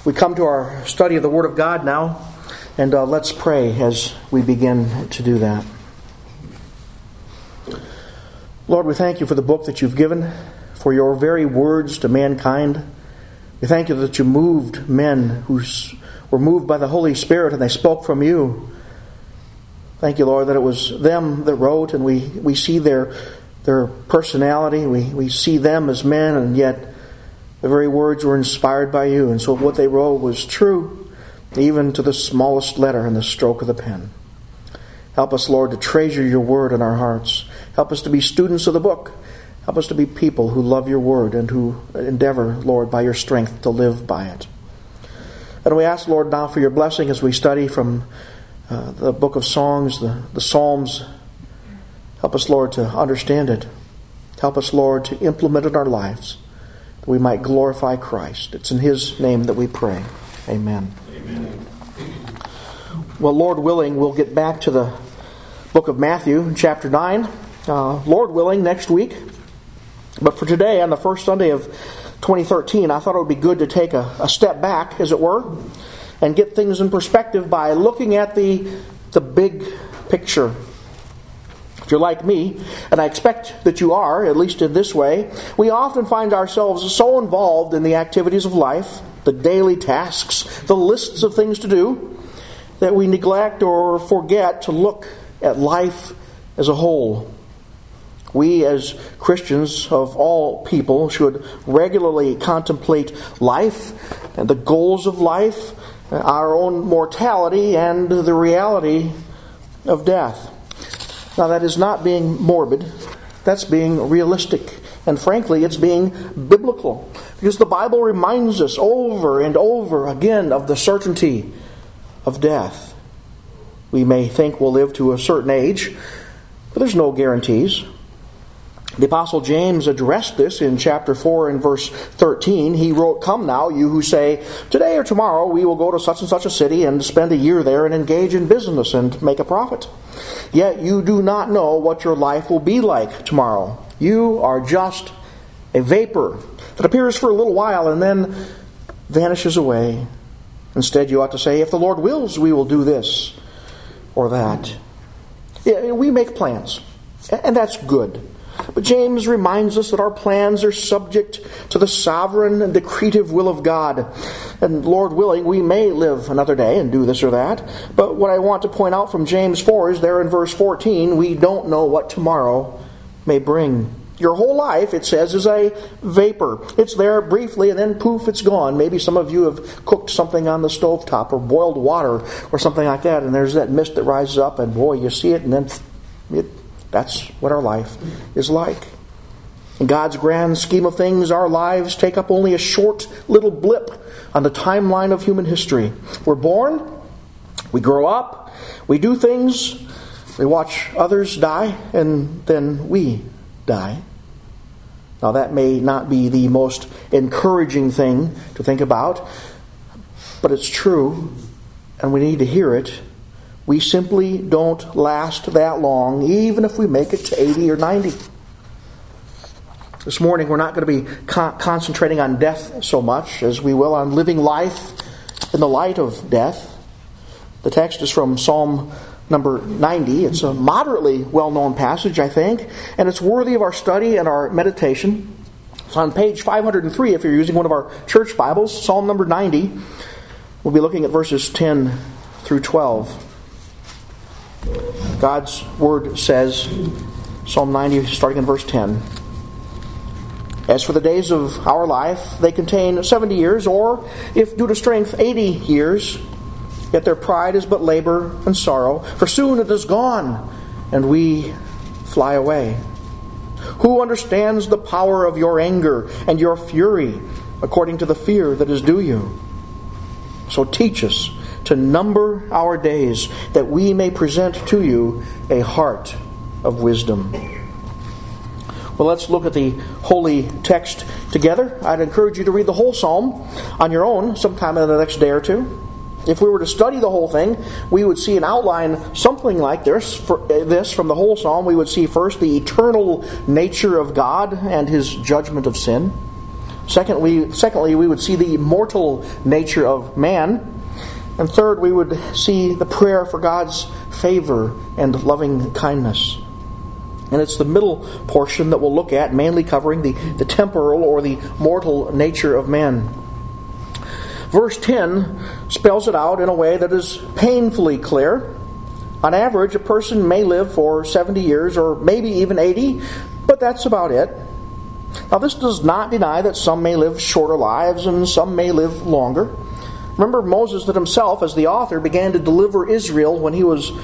We come to our study of the Word of God now, and let's pray as we begin to do that. Lord, we thank you for the book that you've given, for your very words to mankind. We thank you that you moved men who were moved by the Holy Spirit and they spoke from you. Thank you, Lord, that it was them that wrote, and we see their personality. We see them as men, and yet the very words were inspired by you. And so what they wrote was true, even to the smallest letter and the stroke of the pen. Help us, Lord, to treasure your word in our hearts. Help us to be students of the book. Help us to be people who love your word and who endeavor, Lord, by your strength to live by it. And we ask, Lord, now for your blessing as we study from the book of Songs, the Psalms. Help us, Lord, to understand it. Help us, Lord, to implement it in our lives, that we might glorify Christ. It's in his name that we pray. Amen. Amen. Well, Lord willing, we'll get back to the book of Matthew, chapter 9. Lord willing, next week. But for today, on the first Sunday of 2013, I thought it would be good to take a step back, as it were, and get things in perspective by looking at the big picture. If you're like me, and I expect that you are, at least in this way, we often find ourselves so involved in the activities of life, the daily tasks, the lists of things to do, that we neglect or forget to look at life as a whole. We as Christians of all people should regularly contemplate life and the goals of life, our own mortality, and the reality of death. Now, that is not being morbid. That's being realistic. And frankly, it's being biblical. Because the Bible reminds us over and over again of the certainty of death. We may think we'll live to a certain age, but there's no guarantees. The Apostle James addressed this in chapter 4 and verse 13. He wrote, "Come now, you who say, today or tomorrow we will go to such and such a city and spend a year there and engage in business and make a profit. Yet you do not know what your life will be like tomorrow. You are just a vapor that appears for a little while and then vanishes away. Instead, you ought to say, if the Lord wills, we will do this or that." Yeah, we make plans, and that's good. But James reminds us that our plans are subject to the sovereign and decretive will of God. And Lord willing, we may live another day and do this or that. But what I want to point out from James 4 is there in verse 14, we don't know what tomorrow may bring. Your whole life, it says, is a vapor. It's there briefly and then poof, it's gone. Maybe some of you have cooked something on the stovetop or boiled water or something like that, and there's that mist that rises up and boy, you see it and then that's what our life is like. In God's grand scheme of things, our lives take up only a short little blip on the timeline of human history. We're born, we grow up, we do things, we watch others die, and then we die. Now that may not be the most encouraging thing to think about, but it's true, and we need to hear it. We simply don't last that long, even if we make it to 80 or 90. This morning we're not going to be concentrating on death so much as we will on living life in the light of death. The text is from Psalm number 90. It's a moderately well-known passage, I think, and it's worthy of our study and our meditation. It's on page 503 if you're using one of our church Bibles, Psalm number 90. We'll be looking at verses 10 through 12. God's Word says, Psalm 90, starting in verse 10, "As for the days of our life, they contain 70 years, or, if due to strength, 80 years. Yet their pride is but labor and sorrow, for soon it is gone, and we fly away. Who understands the power of your anger and your fury, according to the fear that is due you? So teach us to number our days, that we may present to you a heart of wisdom." Well, let's look at the holy text together. I'd encourage you to read the whole psalm on your own sometime in the next day or two. If we were to study the whole thing, we would see an outline something like this from the whole psalm. We would see first the eternal nature of God and His judgment of sin. Secondly, we would see the immortal nature of man. And third, we would see the prayer for God's favor and loving kindness. And it's the middle portion that we'll look at, mainly covering the temporal or the mortal nature of man. Verse 10 spells it out in a way that is painfully clear. On average, a person may live for 70 years or maybe even 80, but that's about it. Now, this does not deny that some may live shorter lives and some may live longer. Remember, Moses that himself, as the author, began to deliver Israel when he was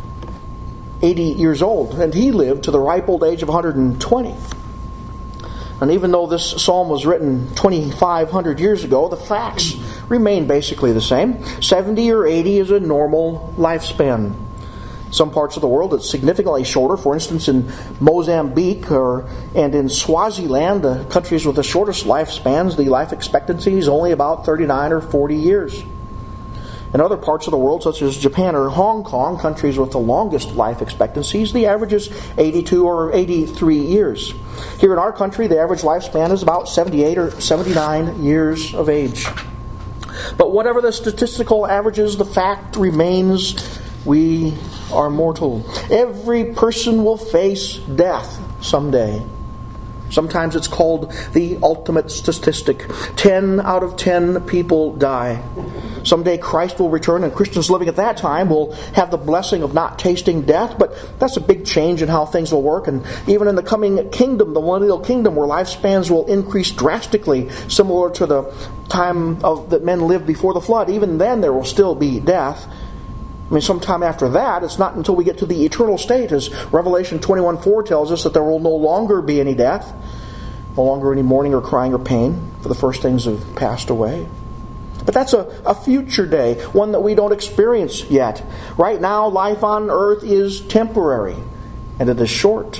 80 years old, and he lived to the ripe old age of 120. And even though this psalm was written 2,500 years ago, the facts remain basically the same. 70 or 80 is a normal lifespan. Some parts of the world it's significantly shorter. For instance, in Mozambique and in Swaziland, the countries with the shortest lifespans, the life expectancy is only about 39 or 40 years. In other parts of the world, such as Japan or Hong Kong, countries with the longest life expectancies, the average is 82 or 83 years. Here in our country, the average lifespan is about 78 or 79 years of age. But whatever the statistical averages, the fact remains we are mortal. Every person will face death someday. Sometimes it's called the ultimate statistic. 10 out of 10 people die. Someday Christ will return, and Christians living at that time will have the blessing of not tasting death, but that's a big change in how things will work. And even in the coming kingdom, the millennial kingdom, where lifespans will increase drastically, similar to the time that men lived before the flood, even then there will still be death. I mean, sometime after that, it's not until we get to the eternal state, as Revelation 21:4 tells us, that there will no longer be any death, no longer any mourning or crying or pain, for the first things have passed away. But that's a future day, one that we don't experience yet. Right now, life on earth is temporary, and it is short.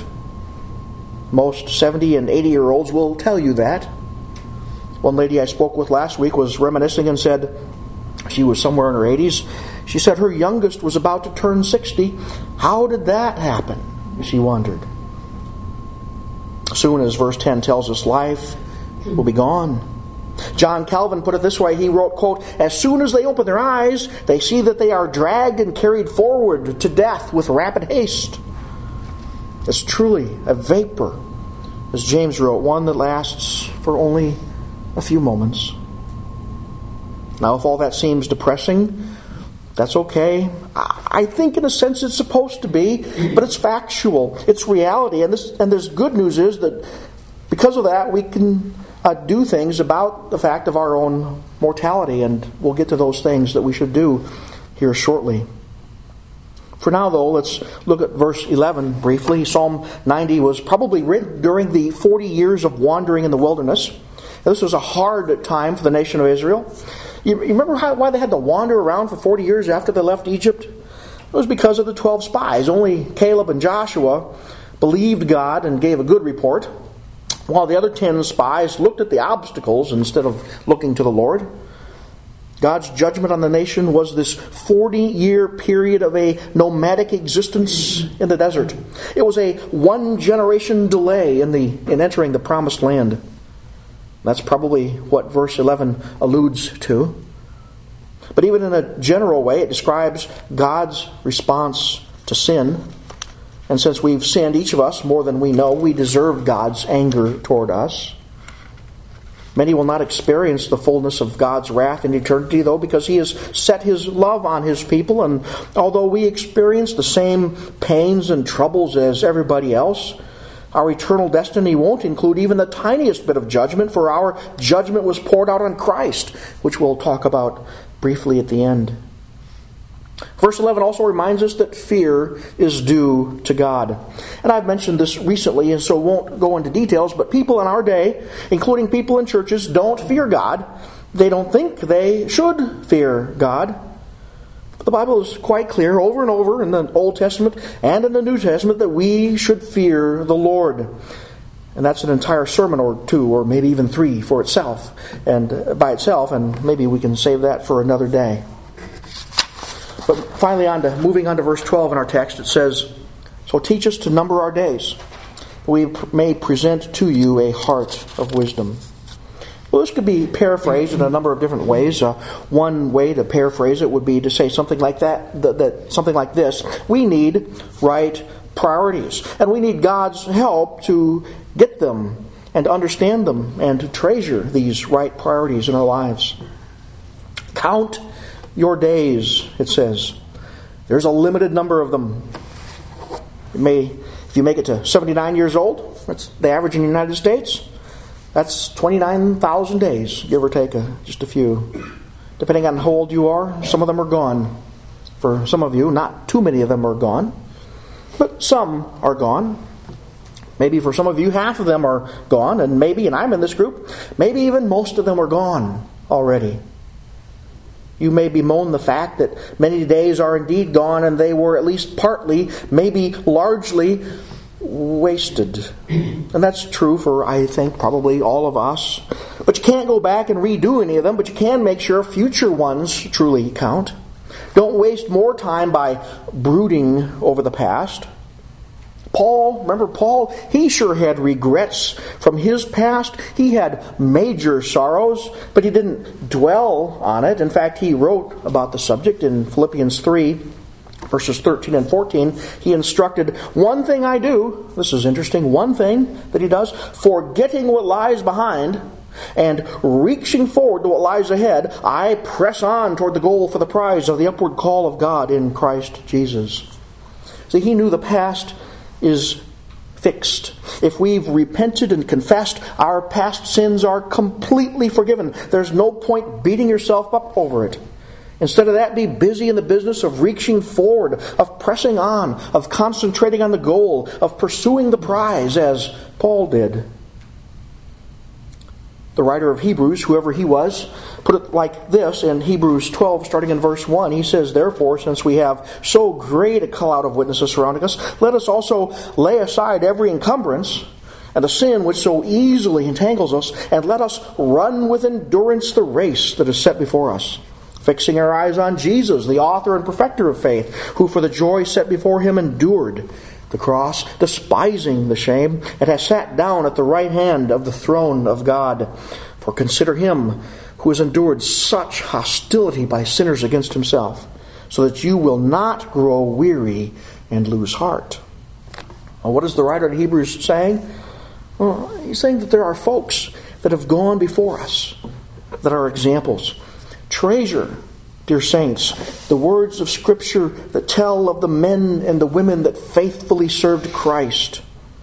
Most 70 and 80-year-olds will tell you that. One lady I spoke with last week was reminiscing and said she was somewhere in her 80s. She said her youngest was about to turn 60. How did that happen? She wondered. Soon as verse 10 tells us, life will be gone. John Calvin put it this way. He wrote, quote, "As soon as they open their eyes, they see that they are dragged and carried forward to death with rapid haste." It's truly a vapor, as James wrote, one that lasts for only a few moments. Now, if all that seems depressing, that's okay. I think in a sense it's supposed to be, but it's factual. It's reality. And this good news is that because of that, we can do things about the fact of our own mortality. And we'll get to those things that we should do here shortly. For now, though, let's look at verse 11 briefly. Psalm 90 was probably written during the 40 years of wandering in the wilderness. This was a hard time for the nation of Israel. You remember why they had to wander around for 40 years after they left Egypt? It was because of the 12 spies. Only Caleb and Joshua believed God and gave a good report, while the other 10 spies looked at the obstacles instead of looking to the Lord. God's judgment on the nation was this 40-year period of a nomadic existence in the desert. It was a one-generation delay in entering the promised land. That's probably what verse 11 alludes to. But even in a general way, it describes God's response to sin. And since we've sinned, each of us, more than we know, we deserve God's anger toward us. Many will not experience the fullness of God's wrath in eternity, though, because He has set His love on His people. And although we experience the same pains and troubles as everybody else, our eternal destiny won't include even the tiniest bit of judgment, for our judgment was poured out on Christ, which we'll talk about briefly at the end. Verse 11 also reminds us that fear is due to God. And I've mentioned this recently, and so won't go into details, but people in our day, including people in churches, don't fear God. They don't think they should fear God. The Bible is quite clear over and over in the Old Testament and in the New Testament that we should fear the Lord. And that's an entire sermon or two, or maybe even three for itself, and by itself, and maybe we can save that for another day. But finally, moving on to verse 12 in our text, it says, "So teach us to number our days, that we may present to you a heart of wisdom." Well, this could be paraphrased in a number of different ways. One way to paraphrase it would be to say something like something like this: we need right priorities, and we need God's help to get them and to understand them and to treasure these right priorities in our lives. Count your days, it says. There's a limited number of them. If you make it to 79 years old, that's the average in the United States, that's 29,000 days, give or take just a few. Depending on how old you are, some of them are gone. For some of you, not too many of them are gone, but some are gone. Maybe for some of you, half of them are gone, and I'm in this group, maybe even most of them are gone already. You may bemoan the fact that many days are indeed gone, and they were at least partly, maybe largely, wasted. And that's true for, I think, probably all of us. But you can't go back and redo any of them, but you can make sure future ones truly count. Don't waste more time by brooding over the past. Paul, he sure had regrets from his past. He had major sorrows, but he didn't dwell on it. In fact, he wrote about the subject in Philippians 3, verses 13 and 14. He instructed, "One thing I do," this is interesting, one thing that he does, "forgetting what lies behind and reaching forward to what lies ahead, I press on toward the goal for the prize of the upward call of God in Christ Jesus." See, he knew the past is fixed. If we've repented and confessed, our past sins are completely forgiven. There's no point beating yourself up over it. Instead of that, be busy in the business of reaching forward, of pressing on, of concentrating on the goal, of pursuing the prize, as Paul did. The writer of Hebrews, whoever he was, put it like this in Hebrews 12, starting in verse 1. He says, "Therefore, since we have so great a cloud of witnesses surrounding us, let us also lay aside every encumbrance and the sin which so easily entangles us, and let us run with endurance the race that is set before us, fixing our eyes on Jesus, the author and perfecter of faith, who for the joy set before him endured the cross, despising the shame, and has sat down at the right hand of the throne of God. For consider him who has endured such hostility by sinners against himself, so that you will not grow weary and lose heart." Well, what is the writer of Hebrews saying? Well, he's saying that there are folks that have gone before us, that are examples. Treasure, dear saints, the words of Scripture that tell of the men and the women that faithfully served Christ.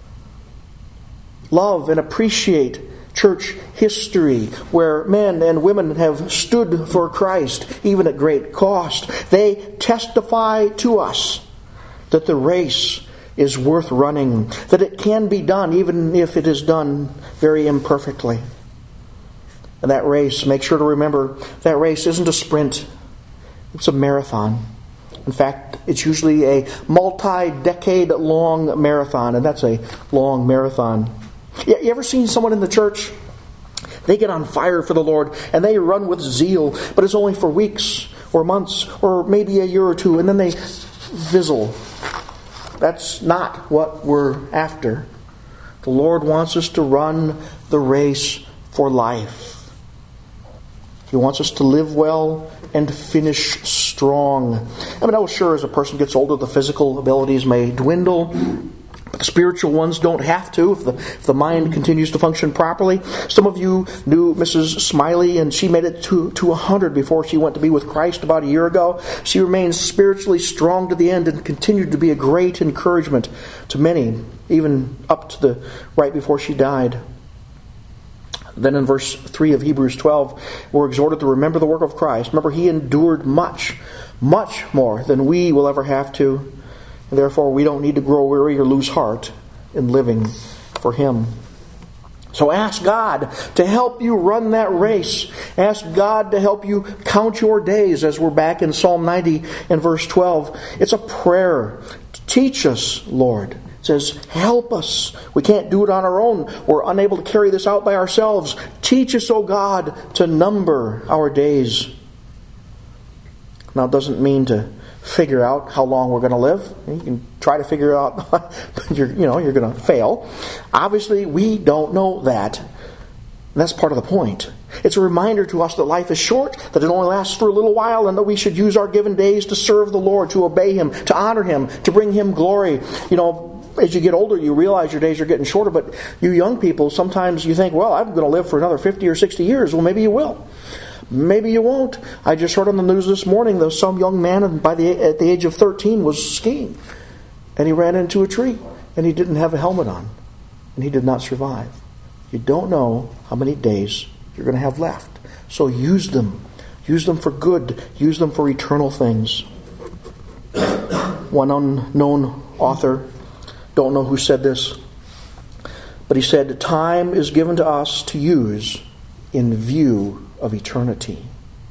Love and appreciate church history where men and women have stood for Christ, even at great cost. They testify to us that the race is worth running, that it can be done even if it is done very imperfectly. And that race, make sure to remember, that race isn't a sprint. It's a marathon. In fact, it's usually a multi-decade-long marathon, and that's a long marathon. You ever seen someone in the church? They get on fire for the Lord, and they run with zeal, but it's only for weeks or months or maybe a year or two, and then they fizzle. That's not what we're after. The Lord wants us to run the race for life. He wants us to live well and finish strong. I mean, sure, as a person gets older, the physical abilities may dwindle, but the spiritual ones don't have to if the mind continues to function properly. Some of you knew Mrs. Smiley, and she made it to 100 before she went to be with Christ about a year ago. She remained spiritually strong to the end and continued to be a great encouragement to many, even up to the right before she died. Then in verse 3 of Hebrews 12, we're exhorted to remember the work of Christ. Remember, he endured much, much more than we will ever have to. And therefore, we don't need to grow weary or lose heart in living for him. So ask God to help you run that race. Ask God to help you count your days, as we're back in Psalm 90 and verse 12. It's a prayer. Teach us, Lord. It says, help us. We can't do it on our own. We're unable to carry this out by ourselves. Teach us, O God, to number our days. Now, it doesn't mean to figure out how long we're going to live. You can try to figure out, but you're going to fail. Obviously, we don't know that. And that's part of the point. It's a reminder to us that life is short, that it only lasts for a little while, and that we should use our given days to serve the Lord, to obey Him, to honor Him, to bring Him glory. As you get older, you realize your days are getting shorter, but you young people, sometimes you think, well, I'm going to live for another 50 or 60 years. Well, maybe you will. Maybe you won't. I just heard on the news this morning that some young man at the age of 13 was skiing, and he ran into a tree, and he didn't have a helmet on, and he did not survive. You don't know how many days you're going to have left. So use them. Use them for good. Use them for eternal things. One unknown author, don't know who said this, but he said, time is given to us to use in view of eternity.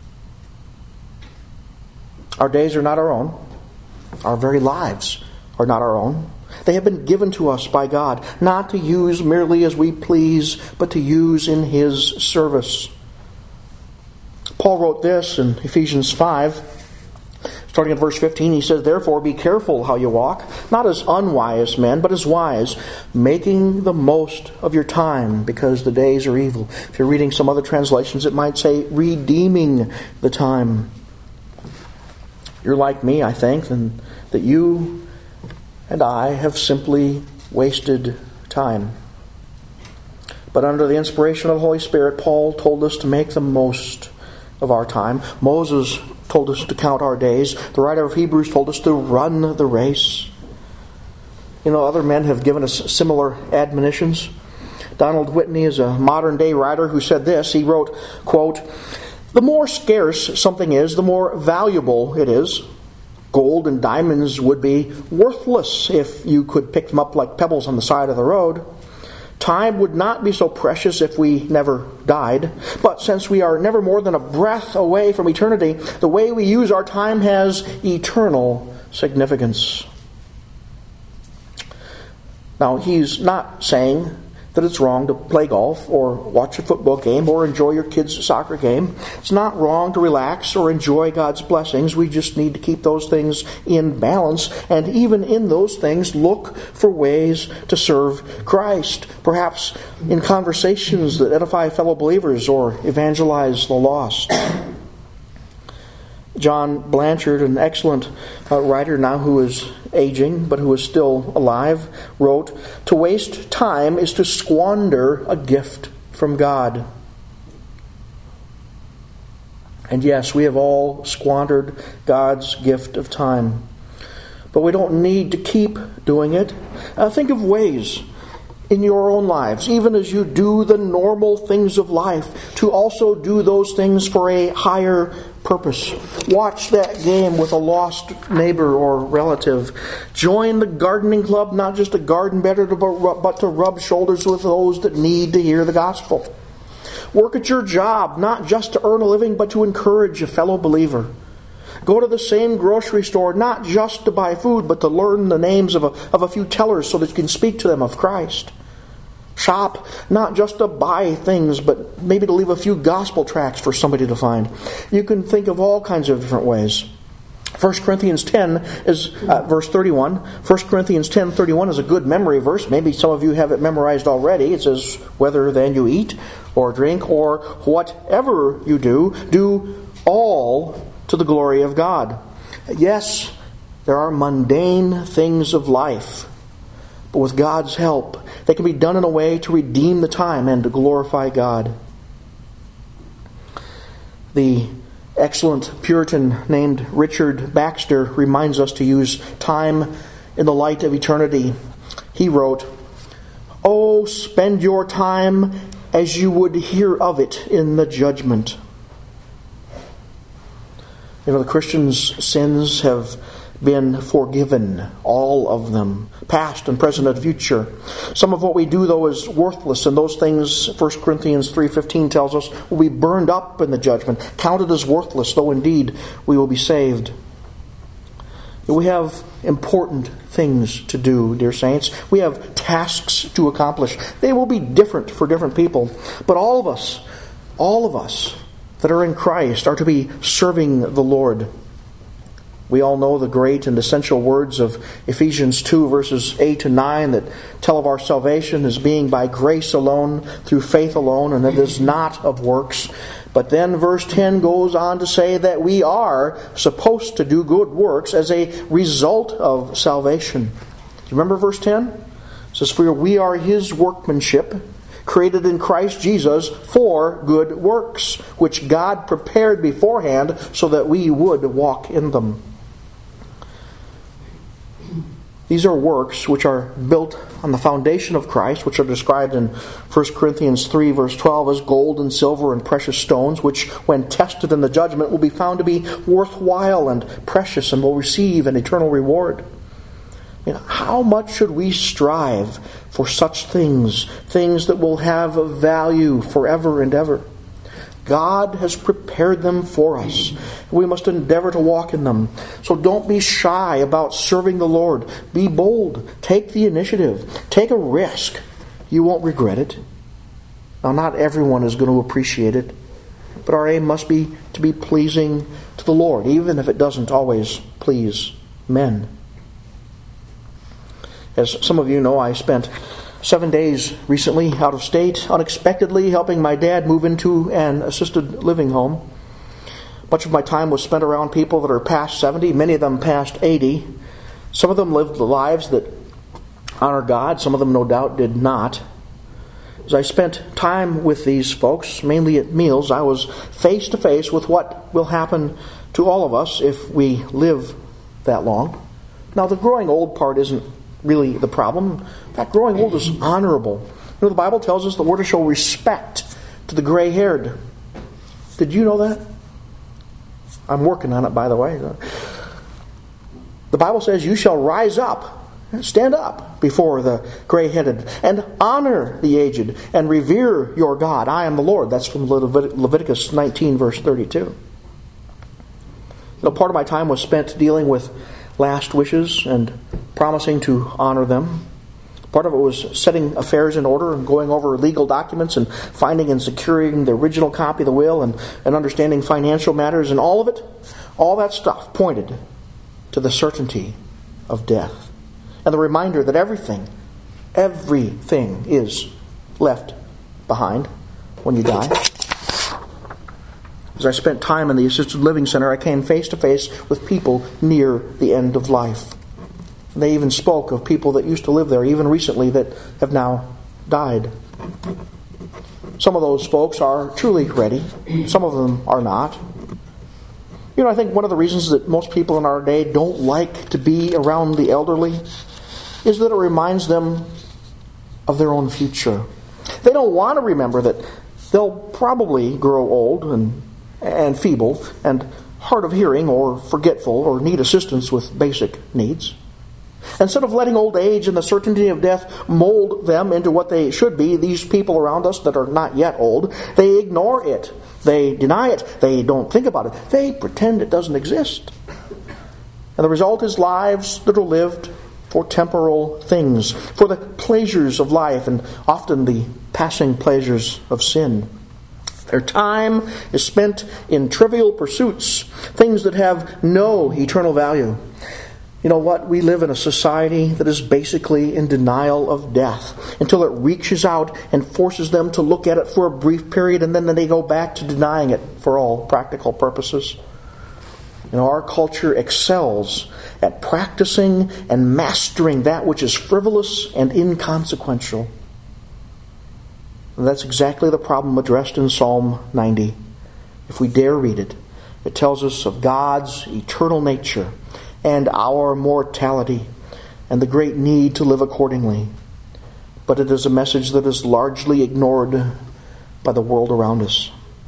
Our days are not our own. Our very lives are not our own. They have been given to us by God, not to use merely as we please, but to use in His service. Paul wrote this in Ephesians 5, starting at verse 15. He says, therefore be careful how you walk, not as unwise men, but as wise, making the most of your time, because the days are evil. If you're reading some other translations, it might say, redeeming the time. You're like me, I think, and that you and I have simply wasted time. But under the inspiration of the Holy Spirit, Paul told us to make the most of our time. Moses told us to count our days. The writer of Hebrews told us to run the race. Other men have given us similar admonitions. Donald Whitney is a modern-day writer who said this. He wrote, quote, the more scarce something is, the more valuable it is. Gold and diamonds would be worthless if you could pick them up like pebbles on the side of the road. Time would not be so precious if we never died. But since we are never more than a breath away from eternity, the way we use our time has eternal significance. Now, he's not saying that it's wrong to play golf or watch a football game or enjoy your kids' soccer game. It's not wrong to relax or enjoy God's blessings. We just need to keep those things in balance. And even in those things, look for ways to serve Christ. Perhaps in conversations that edify fellow believers or evangelize the lost. John Blanchard, an excellent writer now who is aging, but who is still alive, wrote, to waste time is to squander a gift from God. And yes, we have all squandered God's gift of time. But we don't need to keep doing it. Think of ways in your own lives, even as you do the normal things of life, to also do those things for a higher purpose. Watch that game with a lost neighbor or relative. Join the gardening club, not just to garden better, but to rub shoulders with those that need to hear the gospel. Work at your job, not just to earn a living, but to encourage a fellow believer. Go to the same grocery store, not just to buy food, but to learn the names of a few tellers so that you can speak to them of Christ. Shop, not just to buy things, but maybe to leave a few gospel tracts for somebody to find. You can think of all kinds of different ways. 1 Corinthians 10 is verse 31. 1 Corinthians 10:31 is a good memory verse. Maybe some of you have it memorized already. It says, whether then you eat or drink or whatever you do, do all to the glory of God. Yes, there are mundane things of life, but with God's help, they can be done in a way to redeem the time and to glorify God. The excellent Puritan named Richard Baxter reminds us to use time in the light of eternity. He wrote, "Oh, spend your time as you would hear of it in the judgment." The Christian's sins have been forgiven, all of them, past and present and future. Some of what we do, though, is worthless, and those things, 1 Corinthians 3:15 tells us, will be burned up in the judgment, counted as worthless, though indeed we will be saved. We have important things to do, dear saints. We have tasks to accomplish. They will be different for different people, but all of us that are in Christ are to be serving the Lord. We all know the great and essential words of Ephesians 2 verses 8 to 9 that tell of our salvation as being by grace alone, through faith alone, and it is not of works. But then verse 10 goes on to say that we are supposed to do good works as a result of salvation. Do you remember verse 10? It says, "For we are His workmanship, created in Christ Jesus for good works, which God prepared beforehand so that we would walk in them." These are works which are built on the foundation of Christ, which are described in 1 Corinthians 3 verse 12 as gold and silver and precious stones, which when tested in the judgment will be found to be worthwhile and precious and will receive an eternal reward. How much should we strive for such things, things that will have a value forever and ever? God has prepared them for us. We must endeavor to walk in them. So don't be shy about serving the Lord. Be bold. Take the initiative. Take a risk. You won't regret it. Now, not everyone is going to appreciate it, but our aim must be to be pleasing to the Lord, even if it doesn't always please men. As some of you know, I spent 7 days recently out of state, unexpectedly helping my dad move into an assisted living home. Much of my time was spent around people that are past 70, many of them past 80. Some of them lived lives that honor God, some of them no doubt did not. As I spent time with these folks, mainly at meals, I was face to face with what will happen to all of us if we live that long. Now, the growing old part isn't really the problem. In fact, growing old is honorable. The Bible tells us that we're to show respect to the gray-haired. Did you know that? I'm working on it, by the way. The Bible says, "You shall rise up, stand up before the gray-headed, and honor the aged, and revere your God. I am the Lord." That's from Leviticus 19, verse 32. Part of my time was spent dealing with last wishes and promising to honor them. Part of it was setting affairs in order and going over legal documents and finding and securing the original copy of the will and understanding financial matters, and all of it, all that stuff pointed to the certainty of death and the reminder that everything is left behind when you die. As I spent time in the assisted living center, I came face to face with people near the end of life. They even spoke of people that used to live there, even recently, that have now died. Some of those folks are truly ready. Some of them are not. I think one of the reasons that most people in our day don't like to be around the elderly is that it reminds them of their own future. They don't want to remember that they'll probably grow old and feeble and hard of hearing or forgetful or need assistance with basic needs. Instead of letting old age and the certainty of death mold them into what they should be, these people around us that are not yet old, they ignore it. They deny it. They don't think about it. They pretend it doesn't exist. And the result is lives that are lived for temporal things, for the pleasures of life and often the passing pleasures of sin. Their time is spent in trivial pursuits, things that have no eternal value. You know what? We live in a society that is basically in denial of death until it reaches out and forces them to look at it for a brief period, and then they go back to denying it for all practical purposes. Our culture excels at practicing and mastering that which is frivolous and inconsequential. And that's exactly the problem addressed in Psalm 90. If we dare read it, it tells us of God's eternal nature and our mortality and the great need to live accordingly. But it is a message that is largely ignored by the world around us.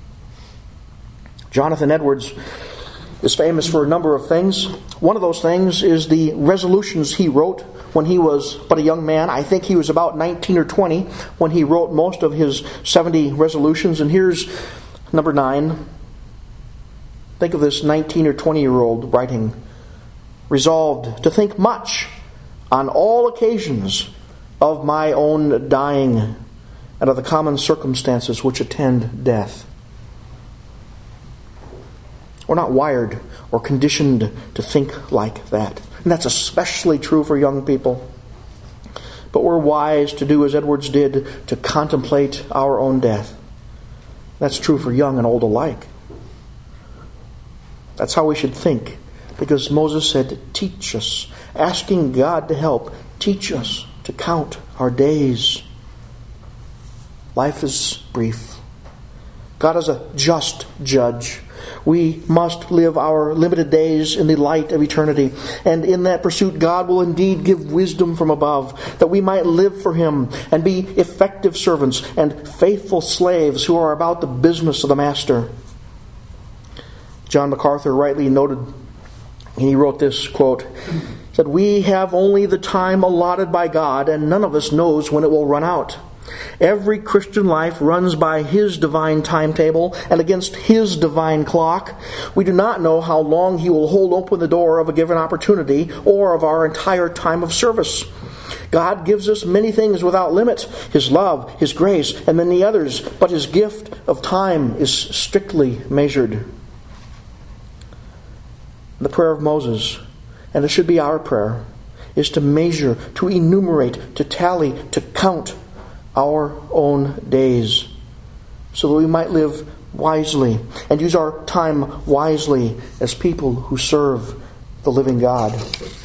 Jonathan Edwards is famous for a number of things. One of those things is the resolutions he wrote when he was but a young man. I think he was about 19 or 20 when he wrote most of his 70 resolutions. And here's number 9. Think of this 19 or 20-year-old writing, "Resolved to think much on all occasions of my own dying and of the common circumstances which attend death." We're not wired or conditioned to think like that. And that's especially true for young people. But we're wise to do as Edwards did, to contemplate our own death. That's true for young and old alike. That's how we should think. Because Moses said, teach us. Asking God to help. Teach us to count our days. Life is brief. God is a just judge. We must live our limited days in the light of eternity. And in that pursuit, God will indeed give wisdom from above, that we might live for Him and be effective servants and faithful slaves who are about the business of the Master. John MacArthur rightly noted, he wrote this, quote, said, "We have only the time allotted by God, and none of us knows when it will run out. Every Christian life runs by His divine timetable and against His divine clock. We do not know how long He will hold open the door of a given opportunity or of our entire time of service. God gives us many things without limit, His love, His grace, and many others, but His gift of time is strictly measured." The prayer of Moses, and it should be our prayer, is to measure, to enumerate, to tally, to count our own days, so that we might live wisely and use our time wisely as people who serve the living God.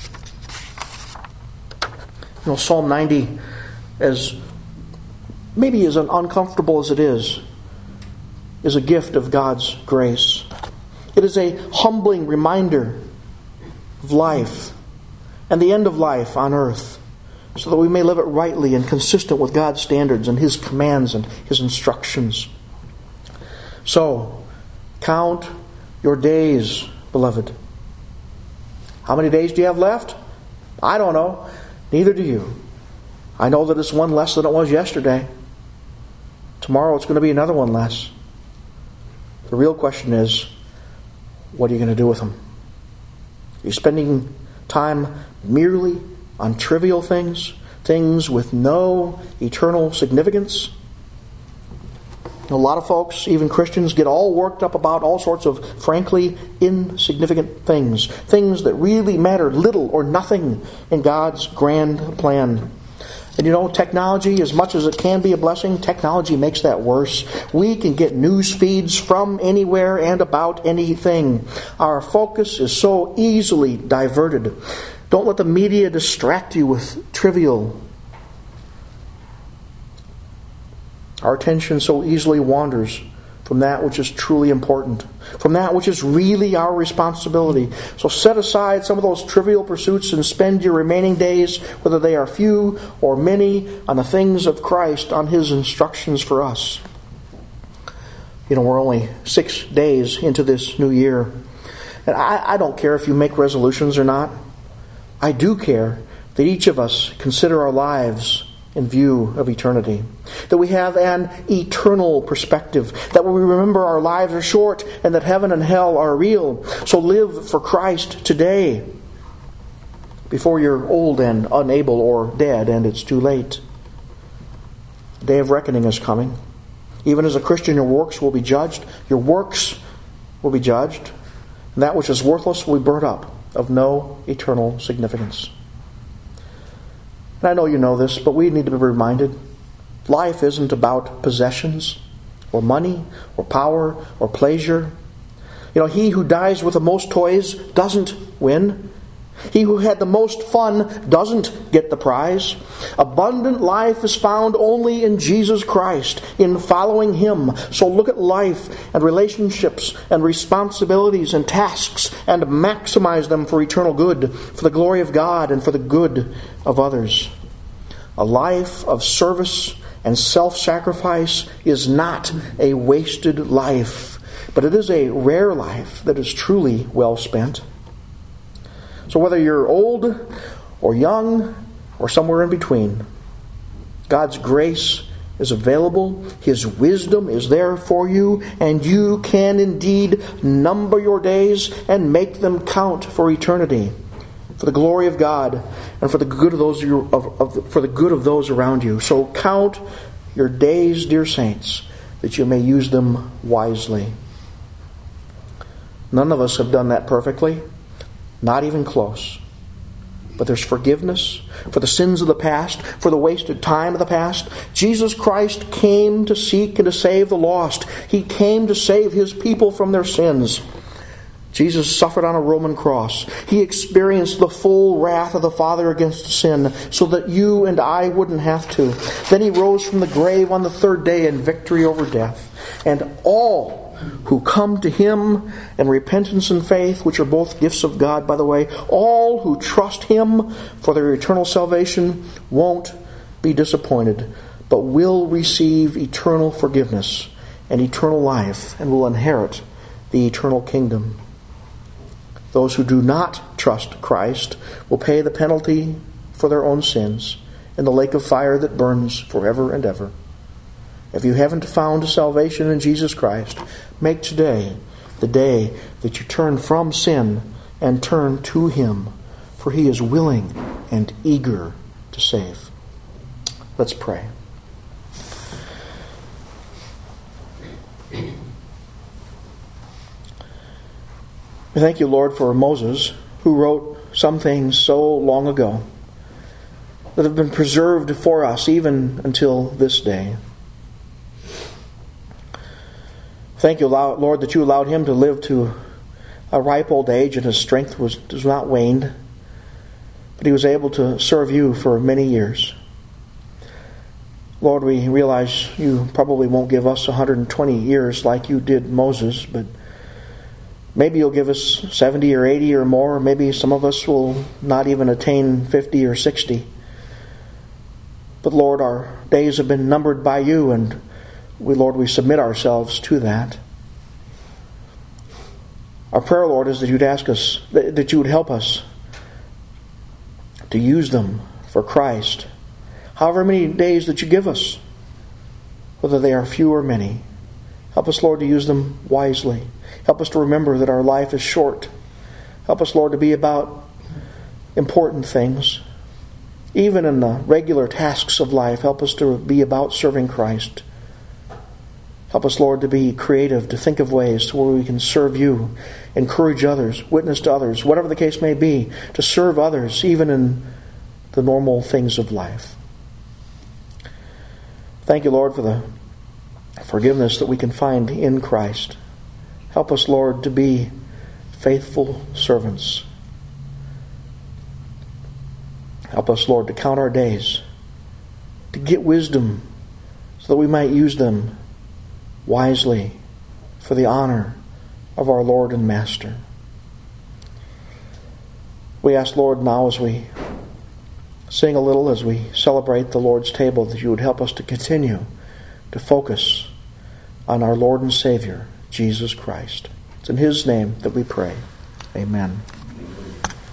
You know, Psalm 90, as maybe as uncomfortable as it is a gift of God's grace. It is a humbling reminder of life and the end of life on earth, so that we may live it rightly and consistent with God's standards and His commands and His instructions. So, count your days, beloved. How many days do you have left? I don't know. Neither do you. I know that it's one less than it was yesterday. Tomorrow it's going to be another one less. The real question is, what are you going to do with them? Are you spending time merely on trivial things? Things with no eternal significance? A lot of folks, even Christians, get all worked up about all sorts of frankly insignificant things. Things that really matter little or nothing in God's grand plan. And you know, technology, as much as it can be a blessing, technology makes that worse. We can get news feeds from anywhere and about anything. Our focus is so easily diverted. Don't let the media distract you with trivial. Our attention so easily wanders from that which is truly important, from that which is really our responsibility. So set aside some of those trivial pursuits and spend your remaining days, whether they are few or many, on the things of Christ, on His instructions for us. You know, we're only 6 days into this new year. And I don't care if you make resolutions or not. I do care that each of us consider our lives in view of eternity. That we have an eternal perspective. That we remember our lives are short and that heaven and hell are real. So live for Christ today, before you're old and unable or dead and it's too late. The day of reckoning is coming. Even as a Christian, your works will be judged. Your works will be judged. And that which is worthless will be burnt up, of no eternal significance. And I know you know this, but we need to be reminded, life isn't about possessions or money or power or pleasure. You know, he who dies with the most toys doesn't win. He who had the most fun doesn't get the prize. Abundant life is found only in Jesus Christ, in following Him. So look at life and relationships and responsibilities and tasks and maximize them for eternal good, for the glory of God and for the good of others. A life of service and self-sacrifice is not a wasted life, but it is a rare life that is truly well spent. So whether you're old or young or somewhere in between, God's grace is available. His wisdom is there for you, and you can indeed number your days and make them count for eternity, for the glory of God and for the good of those for the good of those around you. So count your days, dear saints, that you may use them wisely. None of us have done that perfectly. Not even close. But there's forgiveness for the sins of the past, for the wasted time of the past. Jesus Christ came to seek and to save the lost. He came to save His people from their sins. Jesus suffered on a Roman cross. He experienced the full wrath of the Father against sin so that you and I wouldn't have to. Then He rose from the grave on the third day in victory over death. And all who come to Him in repentance and faith, which are both gifts of God, by the way, all who trust Him for their eternal salvation won't be disappointed, but will receive eternal forgiveness and eternal life and will inherit the eternal kingdom. Those who do not trust Christ will pay the penalty for their own sins in the lake of fire that burns forever and ever. If you haven't found salvation in Jesus Christ, make today the day that you turn from sin and turn to Him, for He is willing and eager to save. Let's pray. We thank you, Lord, for Moses, who wrote some things so long ago that have been preserved for us even until this day. Thank you, Lord, that you allowed him to live to a ripe old age and his strength was not waned, but he was able to serve you for many years. Lord, we realize you probably won't give us 120 years like you did Moses, but maybe you'll give us 70 or 80 or more. Maybe some of us will not even attain 50 or 60. But Lord, our days have been numbered by you, and we submit ourselves to that. Our prayer, Lord, is that you'd ask us, that you would help us to use them for Christ. However many days that you give us, whether they are few or many. Help us, Lord, to use them wisely. Help us to remember that our life is short. Help us, Lord, to be about important things. Even in the regular tasks of life, help us to be about serving Christ. Help us, Lord, to be creative, to think of ways to where we can serve you, encourage others, witness to others, whatever the case may be, to serve others, even in the normal things of life. Thank you, Lord, for the forgiveness that we can find in Christ. Help us, Lord, to be faithful servants. Help us, Lord, to count our days, to get wisdom so that we might use them wisely for the honor of our Lord and Master. We ask, Lord, now as we sing a little, as we celebrate the Lord's table, that you would help us to continue to focus on our Lord and Savior, Jesus Christ. It's in His name that we pray. Amen.